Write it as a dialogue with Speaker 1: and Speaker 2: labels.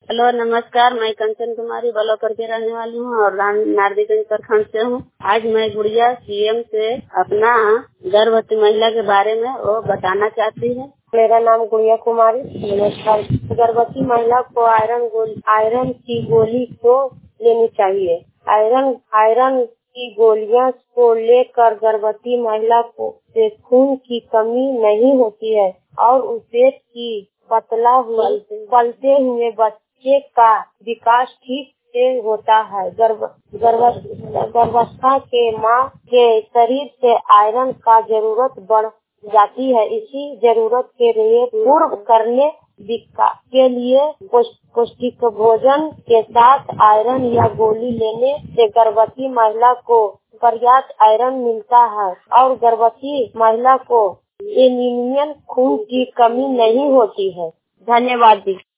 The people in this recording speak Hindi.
Speaker 1: हेलो नमस्कार, मैं कंचन कुमारी बलौकर के रहने वाली हूँ और नारदीगंज प्रखंड से हूँ। आज मैं गुड़िया सीएम से अपना गर्भवती महिला के बारे में वो बताना चाहती है।
Speaker 2: मेरा नाम गुड़िया कुमारी। नमस्कार। गर्भवती महिला को आयरन की गोली को लेनी चाहिए। आयरन की गोलियां को लेकर गर्भवती महिला को से खून की कमी नहीं होती है और उसे की पलते हुए बच्चे का विकास ठीक से होता है। गर्भावस्था के माँ के शरीर से आयरन का जरूरत बढ़ जाती है। इसी जरूरत के लिए पूर्ण करने के लिए पौष्टिक भोजन के साथ आयरन या गोली लेने से गर्भवती महिला को पर्याप्त आयरन मिलता है और गर्भवती महिला को एनीमिया खून की कमी नहीं होती है। धन्यवाद।